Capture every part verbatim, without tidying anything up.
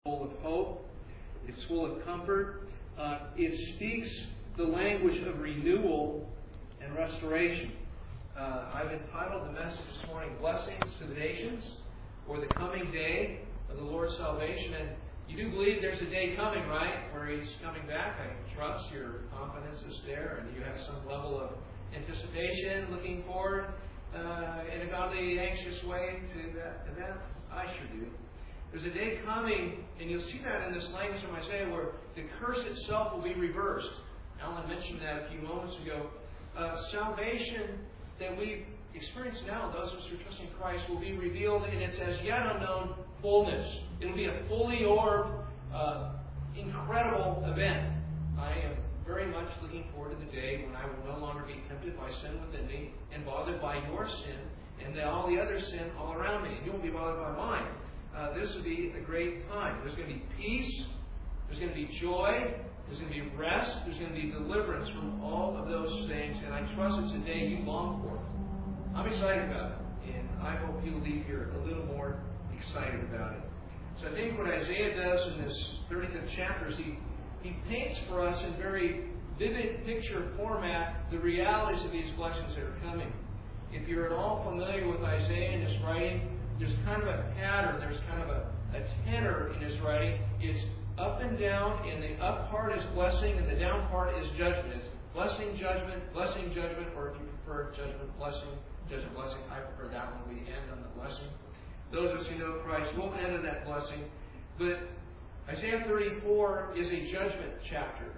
full of hope. It's full of comfort. Uh, it speaks the language of renewal and restoration. Uh, I've entitled the message this morning, Blessings to the Nations, or the Coming Day of the Lord's Salvation. And you do believe there's a day coming, right, where He's coming back. I trust your confidence is there, and you have some level of anticipation, looking forward uh, in a godly, anxious way to that event. I sure do. There's a day coming, and you'll see that in this language from Isaiah, where the curse itself will be reversed. Alan mentioned that a few moments ago. Uh, salvation that we experience now, those of us who are trusting Christ, will be revealed in its as yet unknown fullness. It'll be a fully orbed, uh, incredible event. I am very much looking forward to the day when I will no longer be tempted by sin within me and bothered by your sin and the, all the other sin all around me. And you won't be bothered by mine. Uh, this will be a great time. There's going to be peace. There's going to be joy. There's going to be rest. There's going to be deliverance from all of those things. And I trust it's a day you long for. I'm excited about it. And I hope you'll leave here a little more excited about it. So I think what Isaiah does in this thirty-fifth chapter is he, he paints for us in very vivid picture format the realities of these blessings that are coming. If you're at all familiar with Isaiah and his writing, there's kind of a pattern, there's kind of a, a tenor in his writing. It's up and down, and the up part is blessing, and the down part is judgment. It's blessing, judgment, blessing, judgment, or if you prefer judgment, blessing, judgment, blessing. I prefer that one. We end on the blessing. Those of us who know Christ will end on that blessing. But Isaiah thirty-four is a judgment chapter,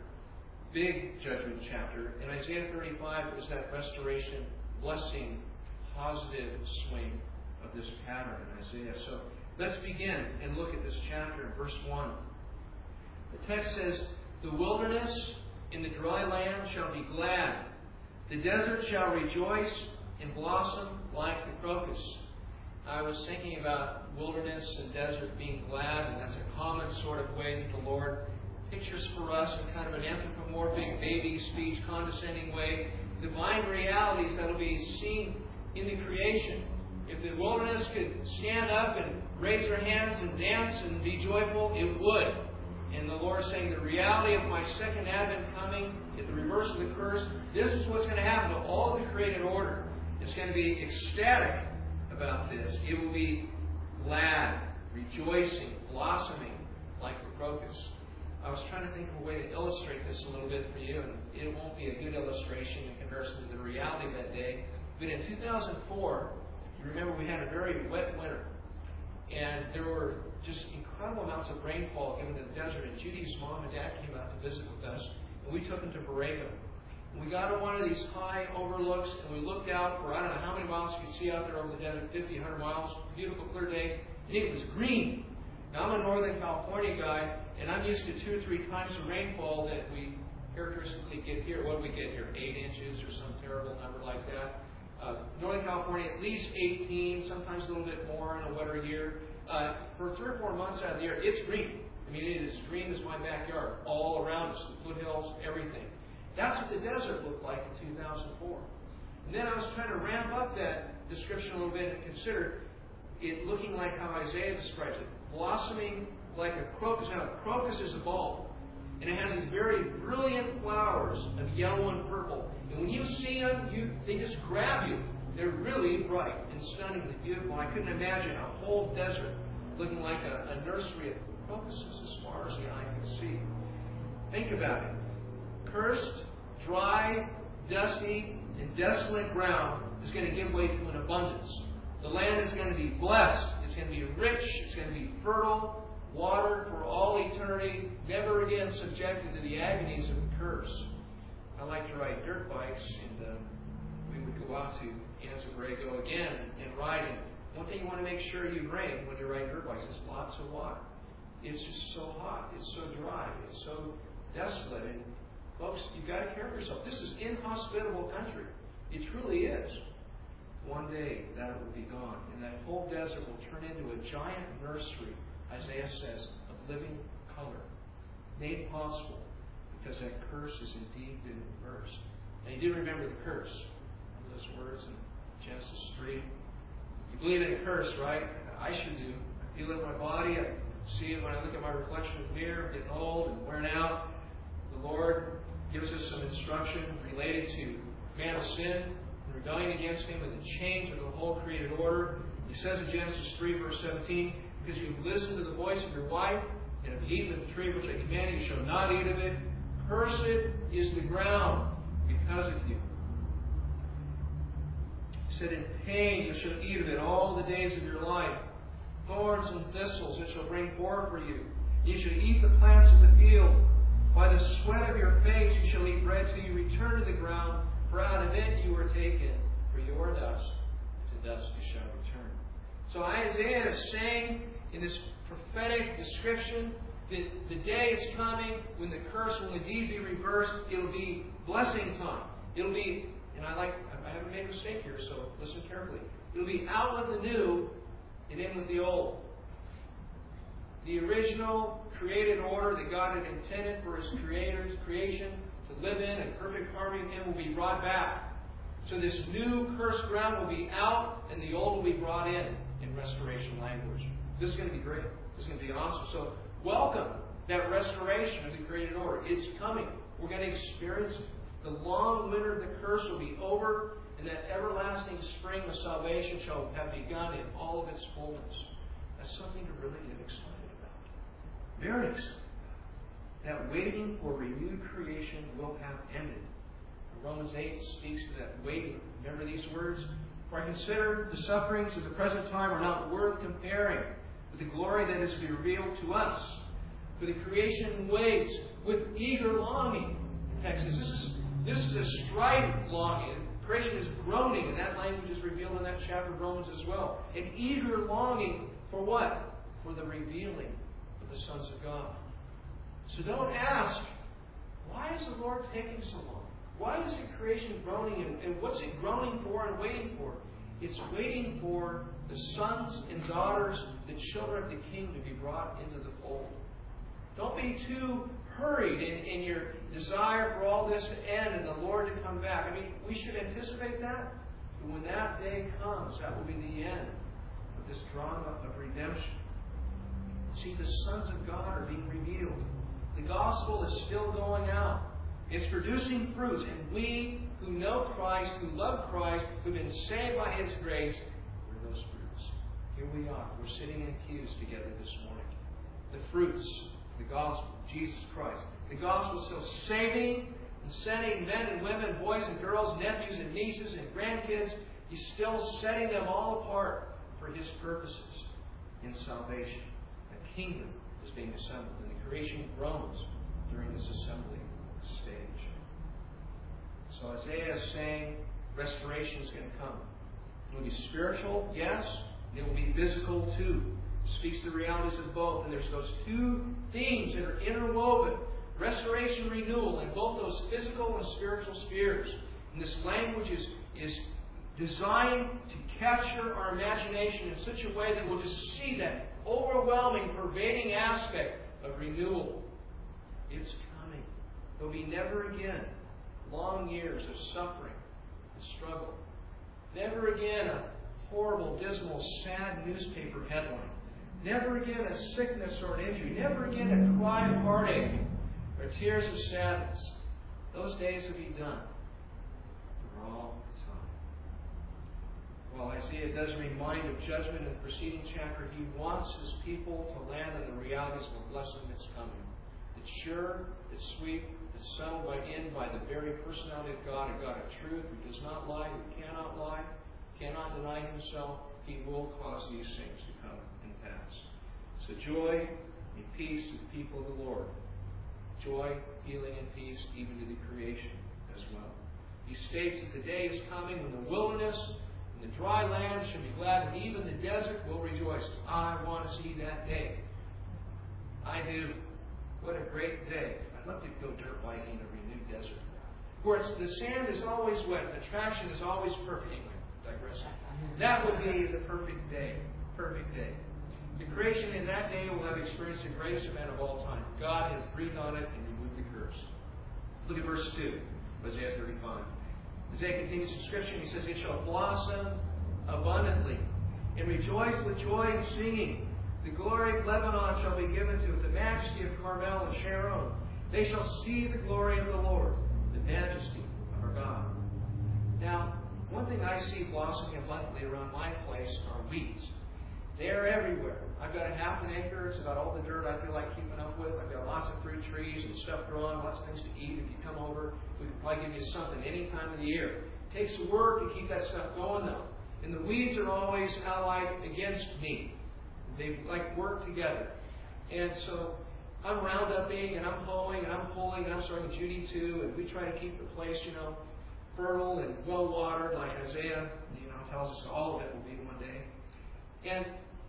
big judgment chapter. And Isaiah thirty-five is that restoration, blessing, positive swing of this pattern in Isaiah. So let's begin and look at this chapter in verse one. The text says, "The wilderness in the dry land shall be glad. The desert shall rejoice and blossom like the crocus." I was thinking about wilderness and desert being glad, and that's a common sort of way that the Lord pictures for us in kind of an anthropomorphic, baby speech, condescending way, divine realities that will be seen in the creation. If the wilderness could stand up and raise their hands and dance and be joyful, it would. And the Lord is saying, the reality of my second advent coming, at the reverse of the curse, this is what's going to happen to all the created order. It's going to be ecstatic about this. It will be glad, rejoicing, blossoming like the crocus. I was trying to think of a way to illustrate this a little bit for you, and it won't be a good illustration in comparison to the reality of that day. But in two thousand four, you remember we had a very wet winter. And there were just incredible amounts of rainfall given to the desert. And Judy's mom and dad came out to visit with us. And we took them to Borrego. And we got on one of these high overlooks. And we looked out for I don't know how many miles you could see out there over the desert, fifty, one hundred miles. Beautiful, clear day. And it was green. Now, I'm a Northern California guy. And I'm used to two or three times the rainfall that we characteristically get here. What do we get here? Eight inches or some terrible number like that. Uh, Northern California, at least eighteen, sometimes a little bit more in a wetter year. Uh, for three or four months out of the year, it's green. I mean, it is green as my backyard, all around us, the foothills, everything. That's what the desert looked like in two thousand four. And then I was trying to ramp up that description a little bit and consider it looking like how Isaiah describes it, blossoming like a crocus. Now, a crocus is a bulb, and it has these very brilliant flowers of yellow and purple. And when you see them, you, they just grab you. They're really bright and stunningly beautiful. I couldn't imagine a whole desert looking like a, a nursery of crocuses as far as the eye could see. Think about it. Cursed, dry, dusty, and desolate ground is going to give way to an abundance. The land is going to be blessed. It's going to be rich. It's going to be fertile. Water for all eternity. Never again subjected to the agonies of the curse. I like to ride dirt bikes, and uh, we would go out to Anza Borrego again and ride. And one thing you want to make sure you bring when you ride dirt bikes is lots of water. It's just so hot. It's so dry. It's so desolate. And folks, you've got to care for yourself. This is inhospitable country. It truly is. One day that will be gone, and that whole desert will turn into a giant nursery, Isaiah says, of living color, made possible because that curse has indeed been reversed. And you do remember the curse. Remember those words in Genesis three? You believe in a curse, right? I sure do. I feel it in my body. I see it when I look at my reflection in the mirror, getting old and wearing out. The Lord gives us some instruction related to man's sin and rebellion against Him and the change of the whole created order. He says in Genesis three, verse seventeen, because you listen to the voice of your wife and have eaten of the tree which I command you, you shall not eat of it. Cursed is the ground because of you. He said, in pain you shall eat of it all the days of your life. Thorns and thistles it shall bring forth for you. You shall eat the plants of the field. By the sweat of your face you shall eat bread till you return to the ground, for out of it you were taken. For you are dust, to dust you shall return. So Isaiah is saying in this prophetic description that the day is coming when the curse will indeed be reversed. It'll be blessing time. It'll be, and I like, I haven't made a mistake here, so listen carefully. It'll be out with the new and in with the old. The original created order that God had intended for His creators, creation to live in and perfect harmony with Him will be brought back. So this new cursed ground will be out and the old will be brought in in restoration language. This is going to be great. This is going to be awesome. So welcome that restoration of the created order. It's coming. We're going to experience it. The long winter of the curse will be over, and that everlasting spring of salvation shall have begun in all of its fullness. That's something to really get excited about. Very excited. That waiting for renewed creation will have ended. Romans eight speaks to that waiting. Remember these words? For I consider the sufferings of the present time are not worth comparing with the glory that is to be revealed to us. For the creation waits with eager longing. The text says this is, this is a strident longing. Creation is groaning, and that language is revealed in that chapter of Romans as well. An eager longing for what? For the revealing of the sons of God. So don't ask, why is the Lord taking so long? Why is the creation groaning, and, and what's it groaning for and waiting for? It's waiting for the sons and daughters, the children of the King, to be brought into the fold. Don't be too hurried in, in your desire for all this to end and the Lord to come back. I mean, we should anticipate that. But when that day comes, that will be the end of this drama of redemption. See, the sons of God are being revealed. The gospel is still going out. It's producing fruits, and we who know Christ, who love Christ, who've been saved by His grace, we're those fruits. Here we are. We're sitting in pews together this morning. The fruits, the gospel, Jesus Christ. The gospel is still saving and sending men and women, boys and girls, nephews and nieces and grandkids. He's still setting them all apart for His purposes in salvation. A kingdom is being assembled, and the creation groans during this assembly stage. So Isaiah is saying restoration is going to come. It will be spiritual, yes. It will be physical, too. It speaks to the realities of both. And there's those two themes that are interwoven. Restoration, renewal, in both those physical and spiritual spheres. And this language is, is designed to capture our imagination in such a way that we'll just see that overwhelming, pervading aspect of renewal. It's coming. There'll be never again long years of suffering and struggle. Never again a horrible, dismal, sad newspaper headline. Never again a sickness or an injury. Never again a cry of heartache or tears of sadness. Those days will be done for all time. While Isaiah does remind of judgment in the preceding chapter, he wants his people to land on the realities of a blessing that's coming. It's sure, it's sweet, it's settled by in by the very personality of God, a God of truth, who does not lie, who cannot lie, cannot deny Himself. He will cause these things to come and pass. So joy and peace to the people of the Lord. Joy, healing, and peace even to the creation as well. He states that the day is coming when the wilderness and the dry land shall be glad, and even the desert will rejoice. I want to see that day. I do. What a great day. I'd love to go dirt biking in a renewed desert. Where it's, the sand is always wet, the traction is always perfect. Anyway, digressing. That would be the perfect day. Perfect day. The creation in that day will have experienced the greatest event of all time. God has breathed on it and removed the curse. Look at verse two, Isaiah thirty-five. Isaiah continues the description. He says, it shall blossom abundantly and rejoice with joy and singing. The glory of Lebanon shall be given to it, the majesty of Carmel and Sharon. They shall see the glory of the Lord, the majesty of our God. Now, one thing I see blossoming abundantly around my place are weeds. They're everywhere. I've got a half an acre. It's about all the dirt I feel like keeping up with. I've got lots of fruit trees and stuff growing, lots of things to eat. If you come over, we can probably give you something any time of the year. It takes work to keep that stuff going, though. And the weeds are always allied against me. They like work together. And so I'm rounduping and I'm hoeing and I'm pulling and I'm starting with Judy too. And we try to keep the place, you know, fertile and well watered, like Isaiah, you know, tells us all of it will be one day. And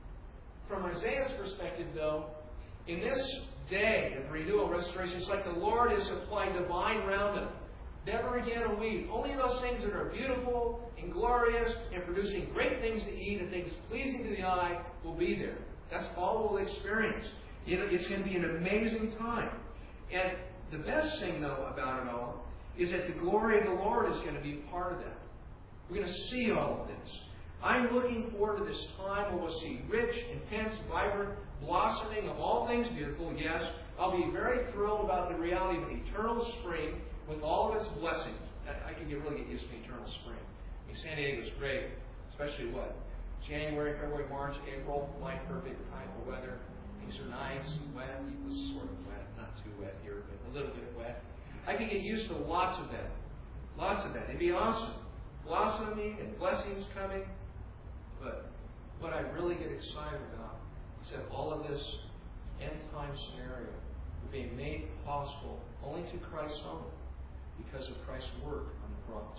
from Isaiah's perspective, though, in this day of renewal, restoration, it's like the Lord has applied divine roundup. Never again a weed. Only those things that are beautiful and glorious and producing great things to eat and things pleasing to the eye will be there. That's all we'll experience. You know, it's going to be an amazing time. And the best thing, though, about it all is that the glory of the Lord is going to be part of that. We're going to see all of this. I'm looking forward to this time where we'll see rich, intense, vibrant blossoming of all things beautiful. Yes, I'll be very thrilled about the reality of an eternal spring with all of its blessings. I, I can get, really get used to eternal spring. I mean, San Diego's great, especially what? January, February, March, April, my perfect time for weather. Things are nice and wet. It was sort of wet, not too wet here, but a little bit wet. I can get used to lots of that. Lots of that. It'd be awesome. Blossoming and blessings coming. But what I really get excited about is that all of this end-time scenario will be made possible only to Christ only because of Christ's work on the cross.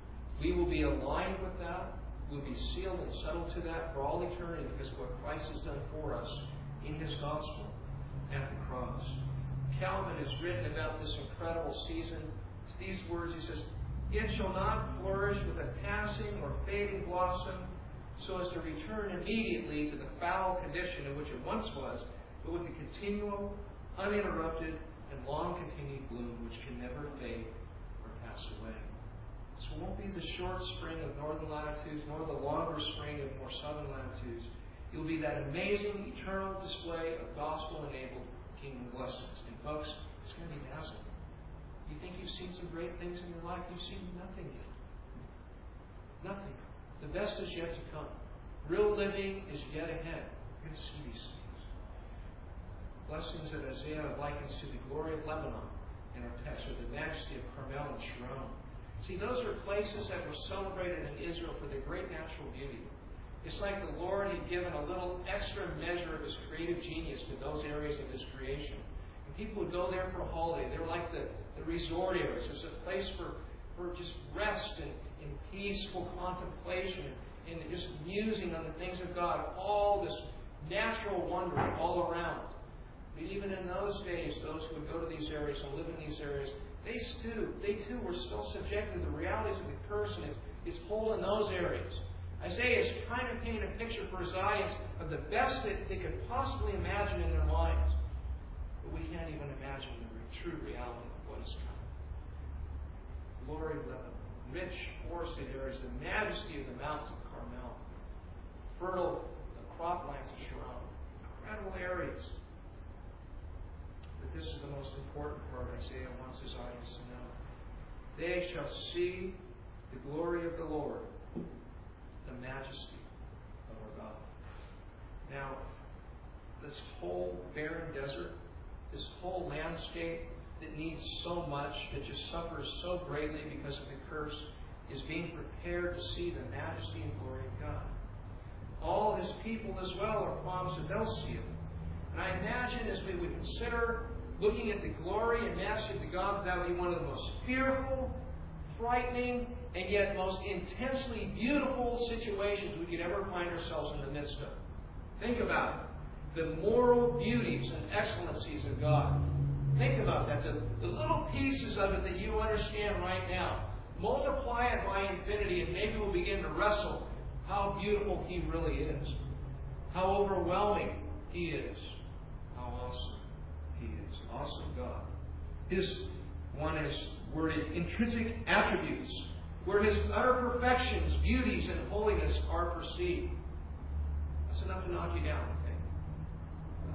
We will be aligned with that. We'll be sealed and settled to that for all eternity because of what Christ has done for us in His gospel at the cross. Calvin has written about this incredible season. These words, he says, "It shall not flourish with a passing or fading blossom, so as to return immediately to the foul condition in which it once was, but with a continual, uninterrupted, and long-continued bloom which can never fade or pass away." So it won't be the short spring of northern latitudes, nor the longer spring of more southern latitudes. It will be that amazing, eternal display of gospel-enabled kingdom blessings. And folks, it's going to be dazzling. You think you've seen some great things in your life? You've seen nothing yet. Nothing. The best is yet to come. Real living is yet ahead. You're going to see these things. Blessings that Isaiah likens to the glory of Lebanon in our text, or the majesty of Carmel and Sharon. See, those are places that were celebrated in Israel for their great natural beauty. It's like the Lord had given a little extra measure of His creative genius to those areas of His creation. And people would go there for a holiday. They were like the, the resort areas. It's a place for, for just rest and in peaceful contemplation and just musing on the things of God, all this natural wonder all around. But even in those days, those who would go to these areas and live in these areas, they too, they too were still subjected to the realities of the curse and His whole in those areas. Isaiah is trying to paint a picture for his audience of the best that they could possibly imagine in their minds. But we can't even imagine the true reality of what is coming. Glory of Lebanon. Rich forested areas, the majesty of the mountains of Carmel, fertile the croplands of Sharon, incredible areas. But this is the most important part Isaiah wants his audience to know. They shall see the glory of the Lord, the majesty of our God. Now, this whole barren desert, this whole landscape that needs so much, that just suffers so greatly because of the curse, is being prepared to see the majesty and glory of God. All His people as well are promised that they'll see it. And I imagine as we would consider looking at the glory and majesty of the God, that would be one of the most fearful, frightening, and yet most intensely beautiful situations we could ever find ourselves in the midst of. Think about it. The moral beauties and excellencies of God. Think about that. The, the little pieces of it that you understand right now. Multiply it by infinity, and maybe we'll begin to wrestle how beautiful He really is. How overwhelming He is. How awesome He is. Awesome God. His one is worded intrinsic attributes, where His utter perfections, beauties, and holiness are perceived. That's enough to knock you down, I think.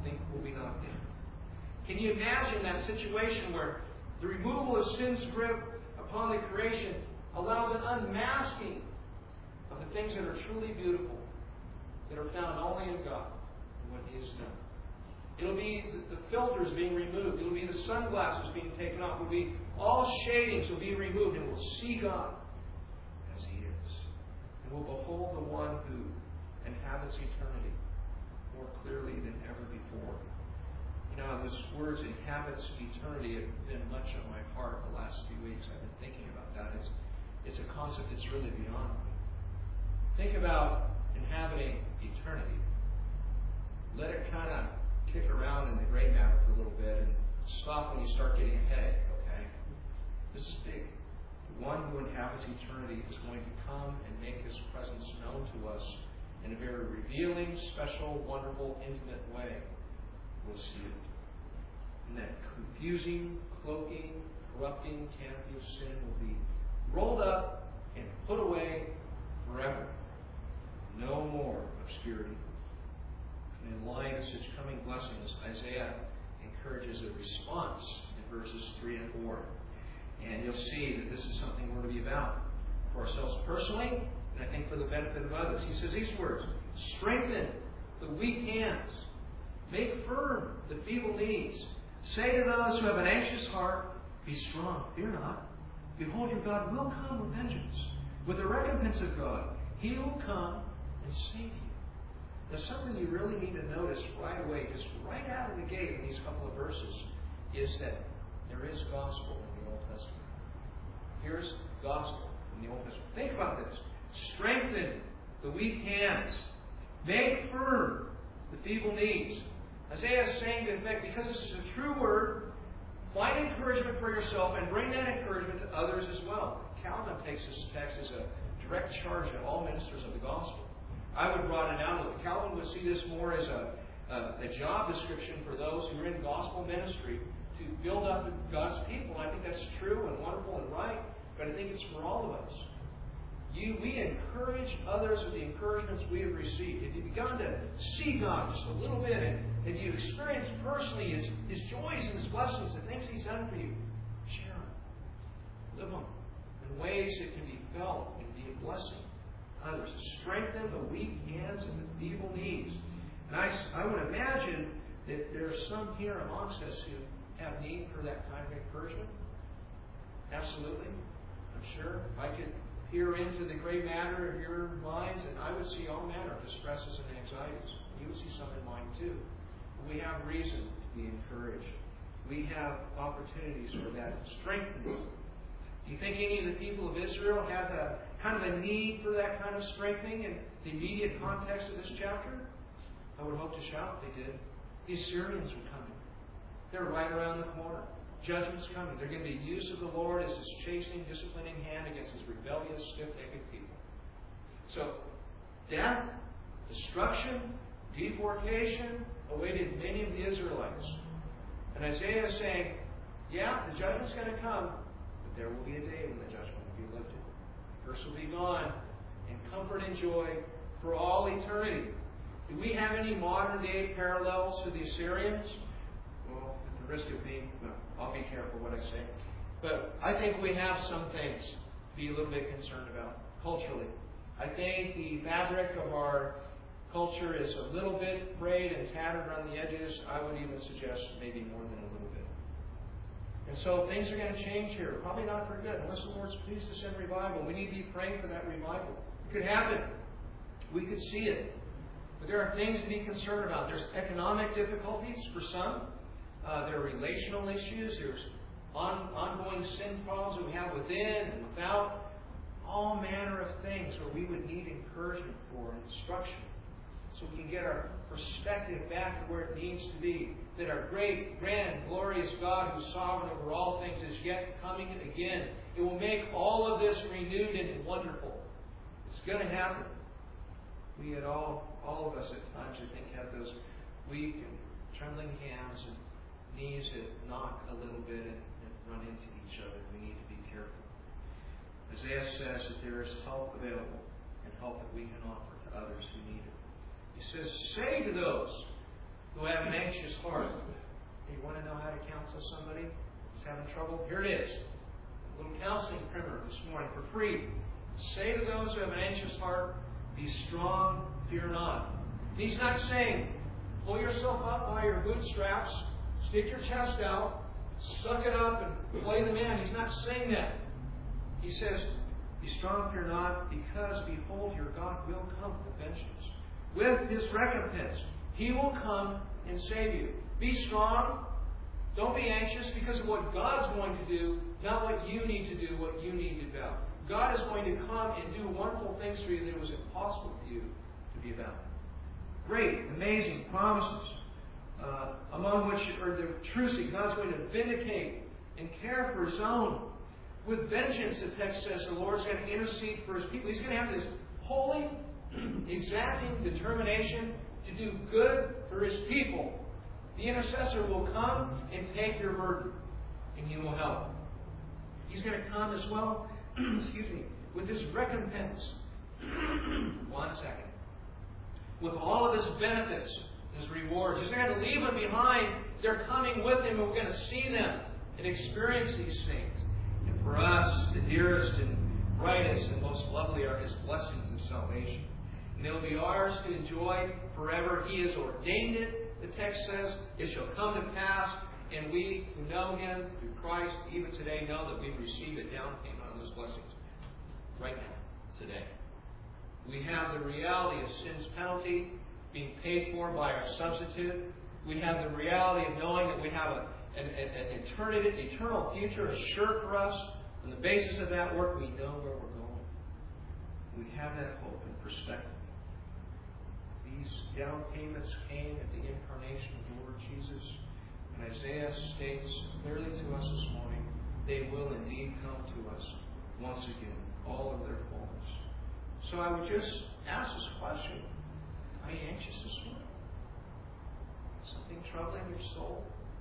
think will be knocked down. Can you imagine that situation where the removal of sin's grip upon the creation allows an unmasking of the things that are truly beautiful, that are found only in God and what He has done? It'll be the filters being removed. It'll be the sunglasses being taken off. It'll be all shadings will be removed, and we'll see God as He is. And we'll behold the one who inhabits eternity more clearly than ever before. You know, those words, inhabits eternity, have been much on my heart the last few weeks. I've been thinking about that. It's, it's a concept that's really beyond me. Think about inhabiting eternity. Let it kind of kick around in the gray matter for a little bit and stop when you start getting a headache, okay? This is big. The one who inhabits eternity is going to come and make His presence known to us in a very revealing, special, wonderful, intimate way. We'll see it. And that confusing, cloaking, corrupting canopy of sin will be rolled up and put away forever. No more obscurity. And in light of such coming blessings, Isaiah encourages a response in verses three and four. And you'll see that this is something we're to be about for ourselves personally, and I think for the benefit of others. He says these words: strengthen the weak hands, make firm the feeble knees. Say to those who have an anxious heart, be strong, fear not. Behold, your God will come with vengeance. With the recompense of God, He will come and save you. Now, something you really need to notice right away, just right out of the gate in these couple of verses, is that there is gospel in the Old Testament. Here's gospel in the Old Testament. Think about this. Strengthen the weak hands. Make firm the feeble knees. Isaiah is saying, in effect, because this is a true word, find encouragement for yourself and bring that encouragement to others as well. Calvin takes this text as a direct charge to all ministers of the gospel. I would broaden it out a little. Calvin would see this more as a, a, a job description for those who are in gospel ministry to build up God's people. And I think that's true and wonderful and right, but I think it's for all of us. You, we encourage others with the encouragements we have received. If you've begun to see God just a little bit, and, and you experience personally His, His joys and His blessings, the things He's done for you, share them. Live them in ways that can be felt and be a blessing to others. Strengthen the weak hands and the feeble knees. And I, I would imagine that there are some here amongst us who have need for that kind of encouragement. Absolutely. I'm sure. I could peer into the gray matter of your minds, and I would see all manner of distresses and anxieties. You would see some in mine too. We have reason to be encouraged. We have opportunities for that strengthening. Do you think any of the people of Israel had a kind of a need for that kind of strengthening in the immediate context of this chapter? I would hope to shout they did. The Assyrians were coming. They're right around the corner. Judgment's coming. They're going to be use of the Lord as His chastening, disciplining hand against His rebellious, stiff-necked people. So, death, destruction, deportation awaited many of the Israelites. And Isaiah is saying, yeah, the judgment's going to come, but there will be a day when the judgment will be lifted. The curse will be gone, and comfort and joy for all eternity. Do we have any modern-day parallels to the Assyrians? Well, at the risk of being, well, I'll be careful what I say. But I think we have some things to be a little bit concerned about culturally. I think the fabric of our culture is a little bit frayed and tattered around the edges. I would even suggest maybe more than a little bit. And so things are going to change here. Probably not for good. Unless the Lord's pleased to send revival. We need to be praying for that revival. It could happen. We could see it. But there are things to be concerned about. There's economic difficulties for some. Uh, there are relational issues. There's on, ongoing sin problems that we have within and without. All manner of things where we would need encouragement for and instruction. So we can get our perspective back to where it needs to be. That our great, grand, glorious God who's sovereign over all things is yet coming again. It will make all of this renewed and wonderful. It's going to happen. We had all, all of us at times, I think, have those weak and trembling hands and knees that knock a little bit and, and run into each other. We need to be careful. Isaiah says that there is help available and help that we can offer to others who need it. He says, say to those who have an anxious heart. You want to know how to counsel somebody who's having trouble? Here it is. A little counseling primer this morning for free. Say to those who have an anxious heart, be strong, fear not. And he's not saying, pull yourself up by your bootstraps, stick your chest out, suck it up, and play the man. He's not saying that. He says, be strong, fear not, because behold, your God will come with vengeance. With His recompense, He will come and save you. Be strong. Don't be anxious because of what God's going to do, not what you need to do, what you need to do. God is going to come and do wonderful things for you that it was impossible for you to be about. Great, amazing promises, uh, among which are the truths that God's going to vindicate and care for His own. With vengeance, the text says the Lord's going to intercede for His people. He's going to have this holy, exacting determination to do good for His people. The intercessor will come and take your burden, and He will help. He's going to come as well, excuse me, with His recompense. One second. With all of His benefits, His rewards. He's not going to leave them behind. They're coming with Him, and we're going to see them and experience these things. And for us, the dearest and brightest and most lovely are His blessings of salvation. And they'll be ours to enjoy forever. He has ordained it. The text says, it shall come to pass, and we who know Him through Christ, even today, know that we've received a down payment on those blessings. Right now, today. We have the reality of sin's penalty being paid for by our substitute. We have the reality of knowing that we have a, an, an eternity, eternal future assured for us. On the basis of that work, we know where we're going. We have that hope and perspective. These down payments came at the incarnation of the Lord Jesus. And Isaiah states clearly to us this morning, they will indeed come to us once again, all of their fullness. So I would just ask this question, are you anxious this morning? Something troubling your soul?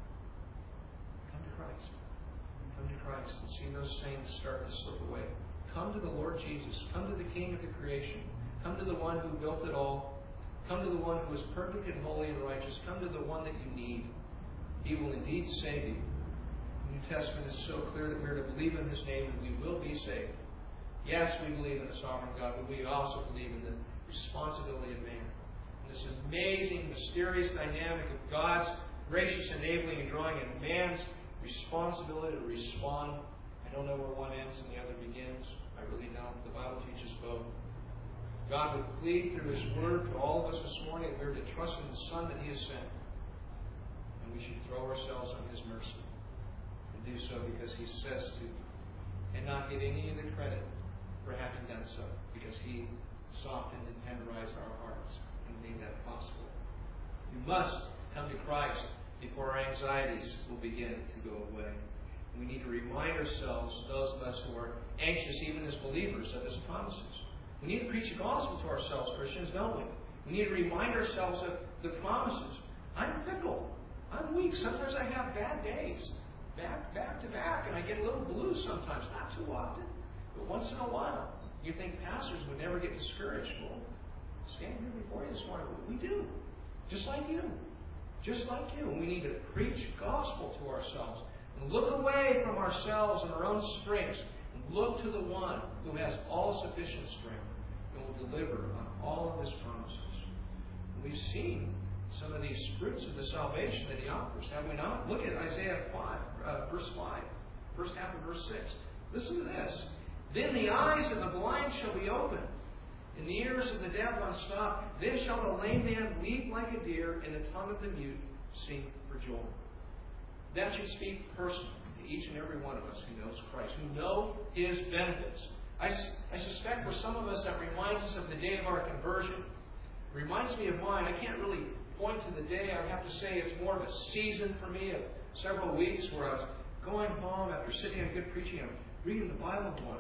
Come to Christ. Come to Christ and see those things start to slip away. Come to the Lord Jesus. Come to the King of the creation. Come to the one who built it all. Come to the one who is perfect and holy and righteous. Come to the one that you need. He will indeed save you. The New Testament is so clear that we are to believe in His name and we will be saved. Yes, we believe in the sovereign God, but we also believe in the responsibility of man. And this amazing, mysterious dynamic of God's gracious enabling and drawing and man's responsibility to respond. I don't know where one ends and the other begins. I really don't. The Bible teaches both. God would plead through His Word to all of us this morning that we are to trust in the Son that He has sent. And we should throw ourselves on His mercy. And do so because He says to. And not get any of the credit for having done so. Because He softened and tenderized our hearts and made that possible. We must come to Christ before our anxieties will begin to go away. And we need to remind ourselves, those of us who are anxious even as believers, of His promises. We need to preach the gospel to ourselves, Christians, don't we? We need to remind ourselves of the promises. I'm fickle. I'm weak. Sometimes I have bad days. Back, back to back. And I get a little blue sometimes. Not too often. But once in a while. You think pastors would never get discouraged. Well, stand here before you this morning. We do. Just like you. Just like you. And we need to preach gospel to ourselves. And look away from ourselves and our own strengths. And look to the one who has all sufficient strength. Will deliver on all of His promises. We've seen some of these fruits of the salvation that He offers, have we not? Look at Isaiah five, uh, verse five, first half of verse six. Listen to this. Then the eyes of the blind shall be opened, and the ears of the deaf unstopped. Then shall the lame man leap like a deer, and the tongue of the mute sing for joy. That should speak personally to each and every one of us who knows Christ, who know His benefits. I, I suspect for some of us that reminds us of the day of our conversion. It reminds me of mine. I can't really point to the day. I have to say it's more of a season for me of several weeks where I was going home after sitting on good preaching and reading the Bible going,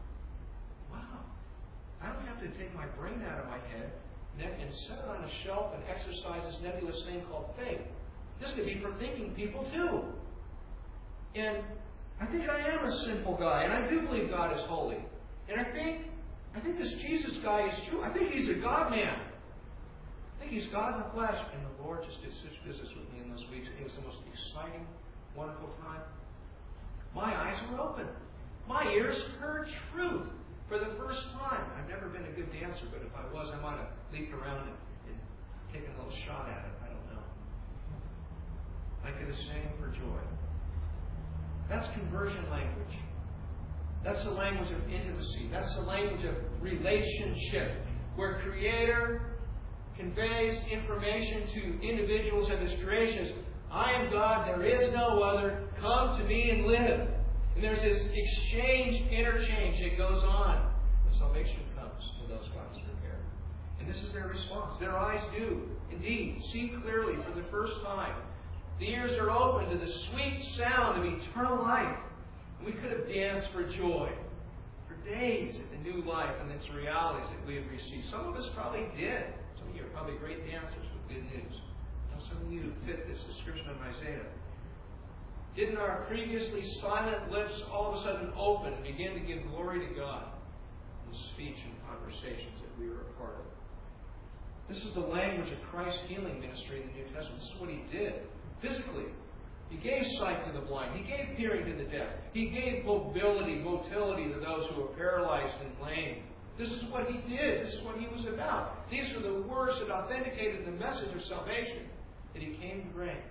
wow, I don't have to take my brain out of my head and set it on a shelf and exercise this nebulous thing called faith. This could be for thinking people too. And I think I am a sinful guy, and I do believe God is holy. And I think I think this Jesus guy is true. I think He's a God-man. I think He's God in the flesh. And the Lord just did such business with me in those weeks. It was the most exciting, wonderful time. My eyes were open. My ears heard truth for the first time. I've never been a good dancer, but if I was, I might have leaped around and, and taken a little shot at it. I don't know. I could have sang for joy. That's conversion language. That's the language of intimacy. That's the language of relationship, where Creator conveys information to individuals of His creation. I am God, there is no other. Come to me and live. And there's this exchange, interchange that goes on. And salvation comes to those God has prepared. And this is their response. Their eyes do, indeed, see clearly for the first time. The ears are open to the sweet sound of eternal life. And we could have danced for joy for days at the new life and its realities that we have received. Some of us probably did. Some of you are probably great dancers with good news. Now, some of you fit this description of Isaiah. Didn't our previously silent lips all of a sudden open and begin to give glory to God in speech and conversations that we were a part of? This is the language of Christ's healing ministry in the New Testament. This is what He did physically. He gave sight to the blind. He gave hearing to the deaf. He gave mobility, motility to those who were paralyzed and lame. This is what He did. This is what He was about. These are the words that authenticated the message of salvation that He came to bring.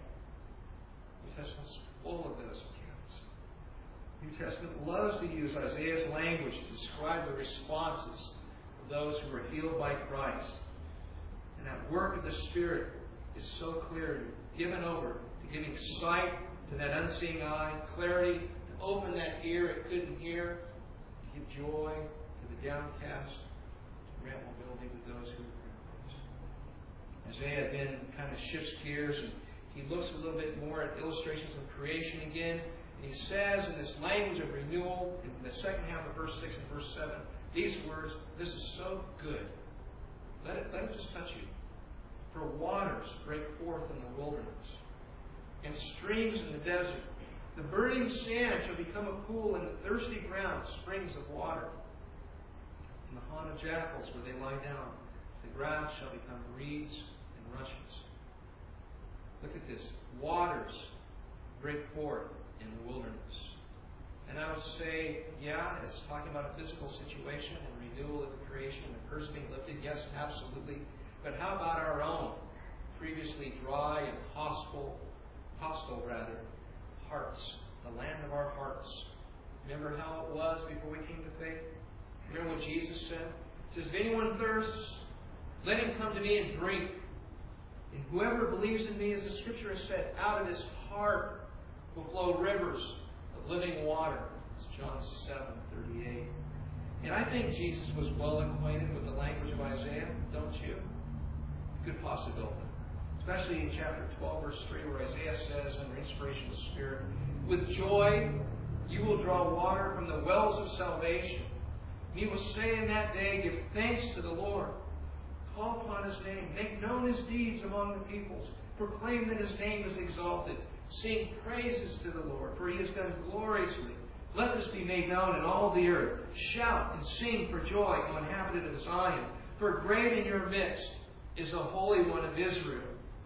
The New Testament's full of those accounts. The New Testament loves to use Isaiah's language to describe the responses of those who were healed by Christ. And that work of the Spirit is so clear, given over to giving sight to that unseeing eye, clarity to open that ear it couldn't hear, to give joy to the downcast, to grant mobility with those who are paralyzed. Isaiah then kind of shifts gears and he looks a little bit more at illustrations of creation again. And he says in this language of renewal, in the second half of verse six and verse seven, these words, this is so good. Let it, let it just touch you. For waters break forth in the wilderness, and streams in the desert. The burning sand shall become a pool, and the thirsty ground springs of water. In the haunt of jackals where they lie down, the grass shall become reeds and rushes. Look at this. Waters break forth in the wilderness. And I would say, yeah, it's talking about a physical situation and renewal of the creation and the curse being lifted. Yes, absolutely. But how about our own, previously dry and hostile, hostile rather, hearts, the land of our hearts? Remember how it was before we came to faith? Remember what Jesus said? He says, if anyone thirsts, let him come to me and drink. And whoever believes in me, as the Scripture has said, out of his heart will flow rivers of living water. It's John seven thirty-eight. And I think Jesus was well acquainted with the language of Isaiah, don't you? Good possibility. Especially in chapter twelve, verse three, where Isaiah says, under inspiration of the Spirit, with joy you will draw water from the wells of salvation. And you will say in that day, give thanks to the Lord. Call upon His name. Make known His deeds among the peoples. Proclaim that His name is exalted. Sing praises to the Lord, for He has done gloriously. Let this be made known in all the earth. Shout and sing for joy, O inhabitant of Zion. For great in your midst is the Holy One of Israel.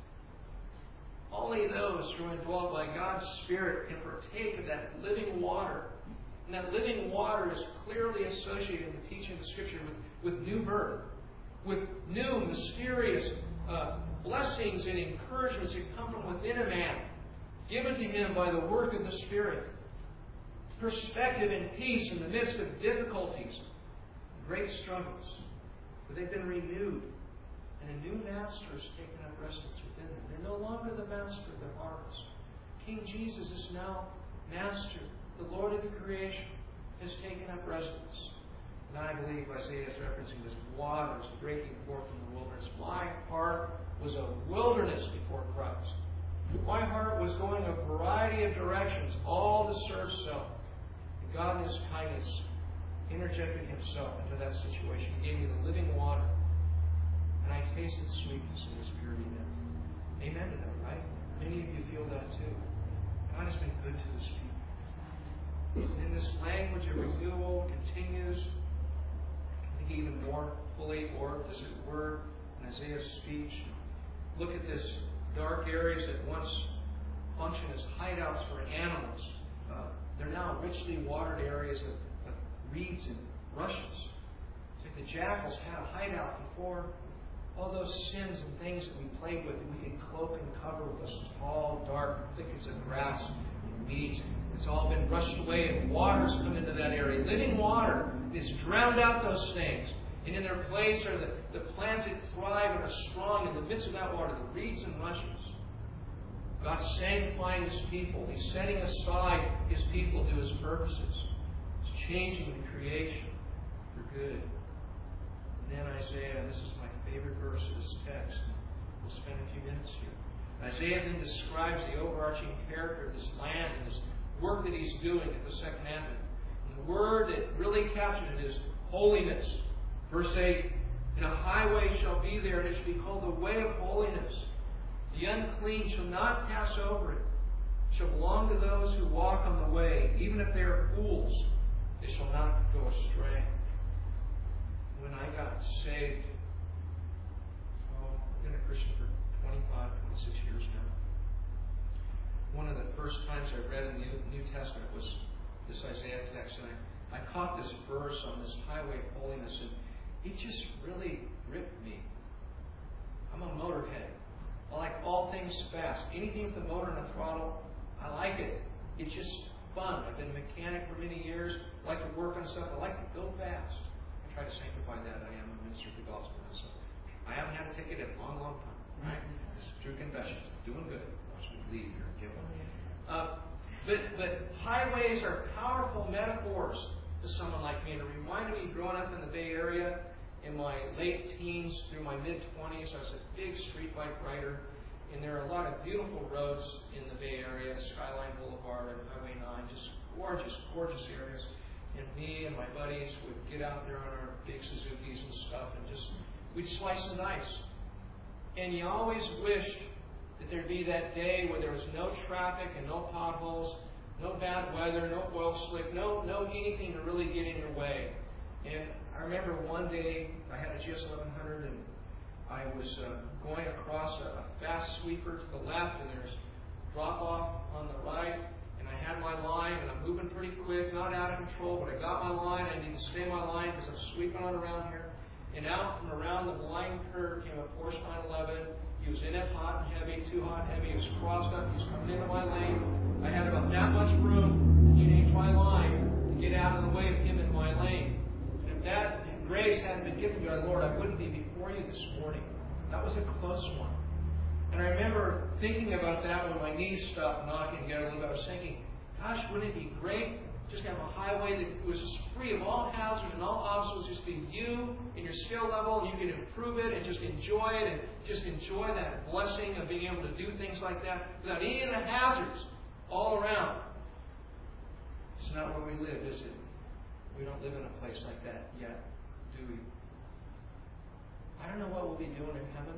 Only those who are indwelt by God's Spirit can partake of that living water. And that living water is clearly associated in the teaching of the Scripture with, with new birth, with new, mysterious uh, blessings and encouragements that come from within a man, given to him by the work of the Spirit. Perspective and peace in the midst of difficulties, great struggles. But they've been renewed. And a new master has taken up residence within them. They're no longer the master of their hearts. King Jesus is now master. The Lord of the creation has taken up residence. And I believe Isaiah is referencing this waters breaking forth from the wilderness. My heart was a wilderness before Christ. My heart was going a variety of directions, all to serve self. And God in His kindness interjected Himself into that situation. He gave me the living water. And I tasted sweetness in His purity then. Amen to that, right? Many of you feel that too. God has been good to His people. And this language of renewal continues, I think even more fully orbed, as it were, in in Isaiah's speech. Look at this dark areas that once functioned as hideouts for animals. Uh, they're now richly watered areas of, of reeds and rushes. It's like the jackals had a hideout before. All those sins and things that we played with, that we can cloak and cover with those tall, dark thickets of grass and weeds. It's all been rushed away, and water's come into that area. Living water has drowned out those things. And in their place are the, the plants that thrive and are strong in the midst of that water, the reeds and rushes. God's sanctifying His people. He's setting aside His people to His purposes. He's changing the creation for good. And then Isaiah, and this is my favorite verse of this text. We'll spend a few minutes here. Isaiah then describes the overarching character of this land and this work that He's doing at the second advent. And the word that really captured it is holiness. Verse eight, and a highway shall be there, and it shall be called the way of holiness. The unclean shall not pass over it. It shall belong to those who walk on the way. Even if they are fools, they shall not go astray. When I got saved, oh, I've been a Christian for twenty-five, twenty-six years now. One of the first times I read in the New Testament was this Isaiah text, and I, I caught this verse on this highway of holiness, and it just really gripped me. I'm a motorhead. I like all things fast. Anything with the motor and the throttle, I like it. It's just fun. I've been a mechanic for many years. I like to work on stuff. I like to go fast. I try to sanctify that. I am a minister of the gospel. So I haven't had a ticket in a long, long time. Right? This is true confession. Doing good. Watch me leave here. Give up. Uh, but, but highways are powerful metaphors to someone like me. And it reminded me growing up in the Bay Area. In my late teens through my mid-twenties, I was a big street bike rider, and there are a lot of beautiful roads in the Bay Area, Skyline Boulevard and Highway nine, just gorgeous, gorgeous areas. And me and my buddies would get out there on our big Suzukis and stuff, and just, we'd slice and dice. And you always wished that there'd be that day where there was no traffic and no potholes, no bad weather, no oil slick, no, no anything to really get in your way. And I remember one day I had a G S eleven hundred and I was uh, going across a, a fast sweeper to the left, and there's drop off on the right, and I had my line, and I'm moving pretty quick, not out of control, but I got my line. I need to stay my line because I'm sweeping on around here. And out from around the blind curve came a Porsche nine eleven. He was in it hot and heavy, too hot and heavy. He was crossed up. He was coming into my lane. I had about that much room to change my line to get out of the way of him in my lane. That grace hadn't been given to our Lord, I wouldn't be before you this morning. That was a close one. And I remember thinking about that when my knees stopped knocking together a little bit. I was thinking, gosh, wouldn't it be great just to have a highway that was free of all hazards and all obstacles, just be you and your skill level, and you can improve it and just enjoy it and just enjoy that blessing of being able to do things like that without any of the hazards all around. It's not where we live, is it? We don't live in a place like that yet, do we? I don't know what we'll be doing in heaven.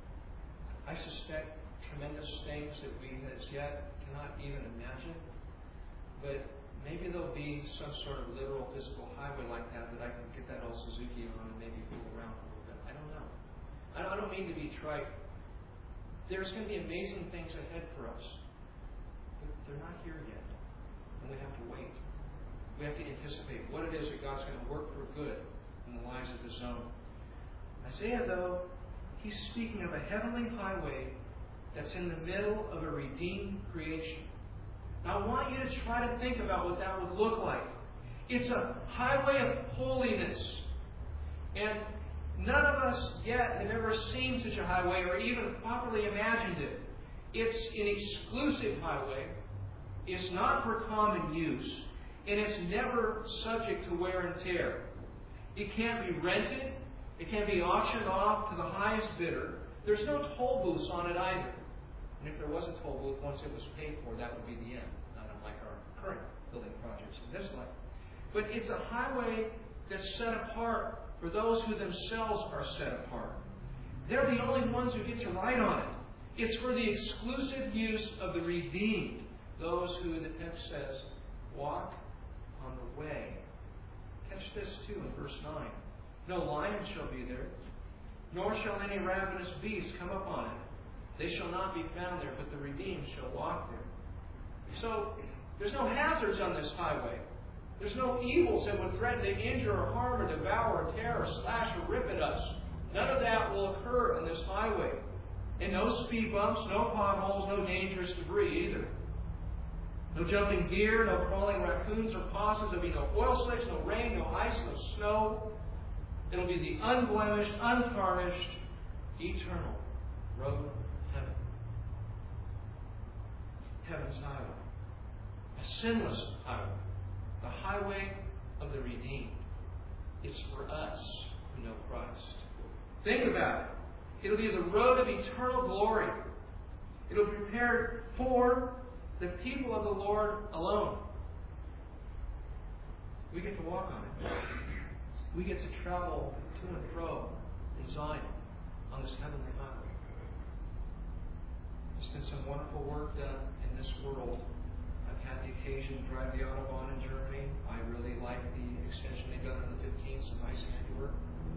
I suspect tremendous things that we as yet cannot even imagine. But maybe there'll be some sort of literal physical highway like that that I can get that old Suzuki on and maybe fool around a little bit. I don't know. I don't mean to be trite. There's going to be amazing things ahead for us. But they're not here yet. And we have to wait. We have to anticipate what it is that God's going to work for good in the lives of His own. Isaiah, though, he's speaking of a heavenly highway that's in the middle of a redeemed creation. Now, I want you to try to think about what that would look like. It's a highway of holiness. And none of us yet have ever seen such a highway or even properly imagined it. It's an exclusive highway. It's not for common use. And it's never subject to wear and tear. It can't be rented. It can't be auctioned off to the highest bidder. There's no toll booths on it either. And if there was a toll booth, once it was paid for, that would be the end. Not unlike our current building projects in this life. But it's a highway that's set apart for those who themselves are set apart. They're the only ones who get to ride on it. It's for the exclusive use of the redeemed, those who, the text says, walk on the way. Catch this too in verse nine. No lion shall be there. nor shall any ravenous beast come upon it. They shall not be found there, but the redeemed shall walk there. So, there's no hazards on this highway. There's no evils that would threaten to injure or harm or devour or tear or slash or rip at us. None of that will occur on this highway. And no speed bumps, no potholes, no dangerous debris either. No jumping deer, no crawling raccoons or possums. There'll be no oil slicks, no rain, no ice, no snow. It'll be the unblemished, untarnished, eternal road to heaven. Heaven's highway. A sinless highway. The highway of the redeemed. It's for us who know Christ. Think about it. It'll be the road of eternal glory. It'll be prepared for the people of the Lord alone. We get to walk on it. We get to travel to and fro in Zion on this heavenly highway. There's been some wonderful work done in this world. I've had the occasion to drive the Autobahn in Germany. I really like the extension they've done on the fifteen, some nice handiwork.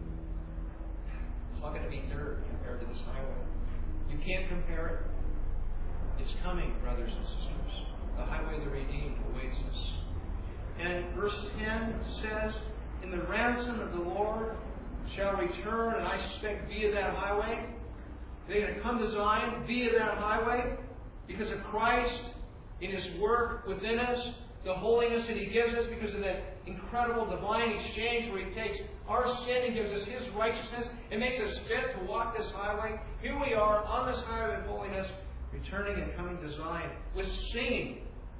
It's not going to be dirt compared to this highway. You can't compare it. It's coming, brothers and sisters. The highway of the redeemed awaits us. And verse ten says, "In the ransom of the Lord shall return," and I suspect via that highway. They're going to come to Zion via that highway because of Christ in His work within us, the holiness that He gives us because of that incredible divine exchange where He takes our sin and gives us His righteousness and makes us fit to walk this highway. Here we are on this highway of holiness, returning and coming to Zion with singing,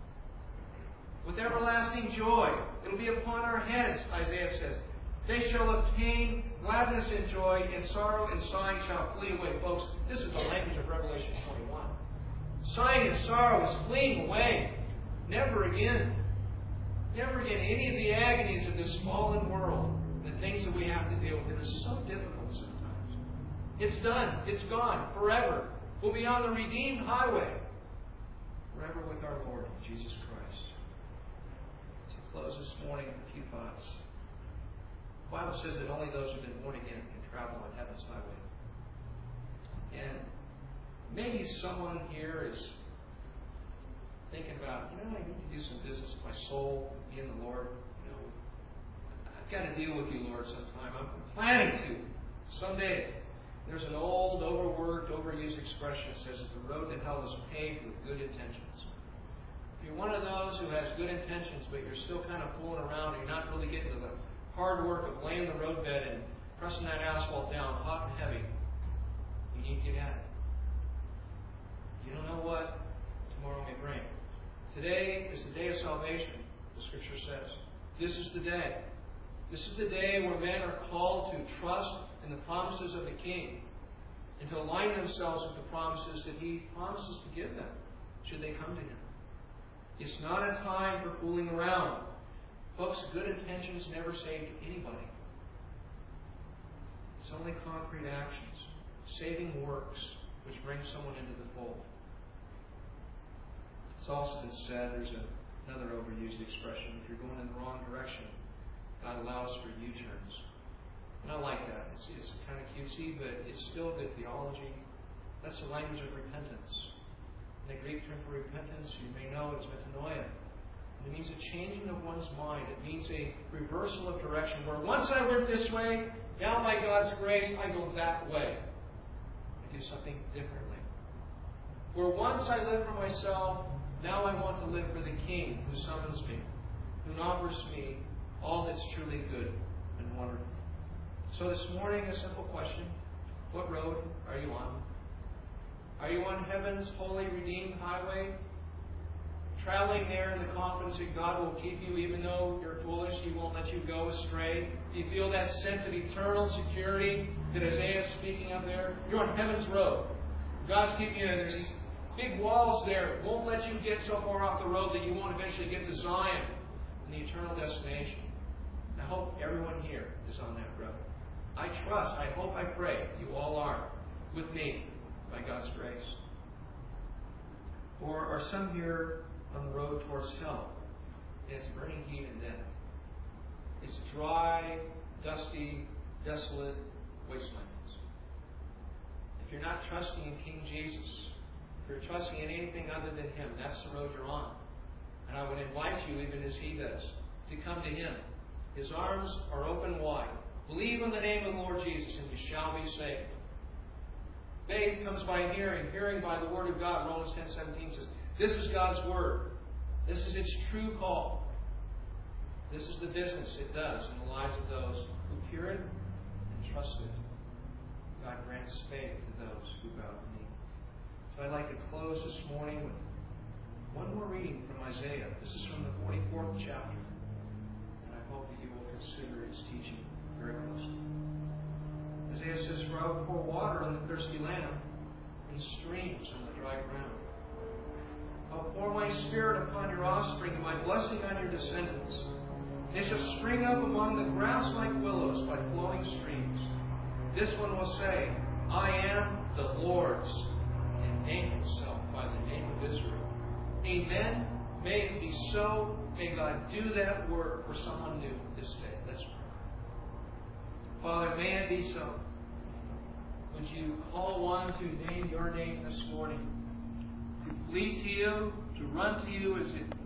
with everlasting joy. It'll be upon our heads, Isaiah says. They shall obtain gladness and joy, and sorrow and sighing shall flee away. Folks, this is the language of Revelation twenty-one. Sighing and sorrow is fleeing away. Never again. Never again. Any of the agonies of this fallen world, the things that we have to deal with, it is so difficult sometimes. It's done. It's gone. Forever. We'll be on the redeemed highway. Forever with our Lord, Jesus Christ. To close this morning, a few thoughts. The Bible says that only those who have been born again can travel on heaven's highway. And maybe someone here is thinking about, you know, I need to do some business with my soul, me and the Lord. You know, I've got to deal with you, Lord, sometime. I'm planning to someday. There's an old, overworked, overused expression that says that the road to hell is paved with good intentions. If you're one of those who has good intentions, but you're still kind of fooling around and you're not really getting to the hard work of laying the roadbed and pressing that asphalt down hot and heavy, you need to get at it. You don't know what tomorrow may bring. Today is the day of salvation, the Scripture says. This is the day. This is the day where men are called to trust in the promises of the King and to align themselves with the promises that He promises to give them should they come to Him. It's not a time for fooling around. Folks, good intentions never save anybody. It's only concrete actions, saving works, which bring someone into the fold. It's also been said, there's a, another overused expression, if you're going in the wrong direction, God allows for U-turns. And I like that. It's, it's kind of cutesy, but it's still good theology. That's the language of repentance. And the Greek term for repentance, you may know, is metanoia. And it means a changing of one's mind. It means a reversal of direction, where once I went this way, now by God's grace, I go that way. I do something differently. Where once I lived for myself, now I want to live for the King who summons me, who offers me all that's truly good and wonderful. So this morning, a simple question. What road are you on? Are you on heaven's holy, redeemed highway? Traveling there in the confidence that God will keep you even though you're foolish, He won't let you go astray? Do you feel that sense of eternal security that Isaiah is speaking of there? You're on heaven's road. God's keeping you there. There's these big walls there. It won't let you get so far off the road that you won't eventually get to Zion and the eternal destination. I hope everyone here is on that road. I trust, I hope, I pray you all are with me by God's grace. Or are some here on the road towards hell? And it's burning heat and death. It's dry, dusty, desolate wastelands. you're not trusting in King Jesus, if you're trusting in anything other than Him, that's the road you're on. And I would invite you, even as He does, to come to Him. His arms are open wide. Believe in the name of the Lord Jesus, and you shall be saved. Faith comes by hearing, hearing by the Word of God. Romans ten seventeen says, this is God's Word. This is its true call. This is the business it does in the lives of those who hear it and trust it. God grants faith to those who bow the knee. So I'd like to close this morning with one more reading from Isaiah. This is from the forty-fourth chapter. And I hope that you will consider its teaching very closely. Isaiah says, for I will pour water on the thirsty land and streams on the dry ground. I will pour my Spirit upon your offspring and my blessing on your descendants. They shall spring up among the grass like willows by flowing streams. This one will say, I am the Lord's, and name himself by the name of Israel. Amen. May it be so. May God do that work for someone new this day. Let's pray. Father, may it be so. Would you call one to name your name this morning, to flee to you, to run to you as it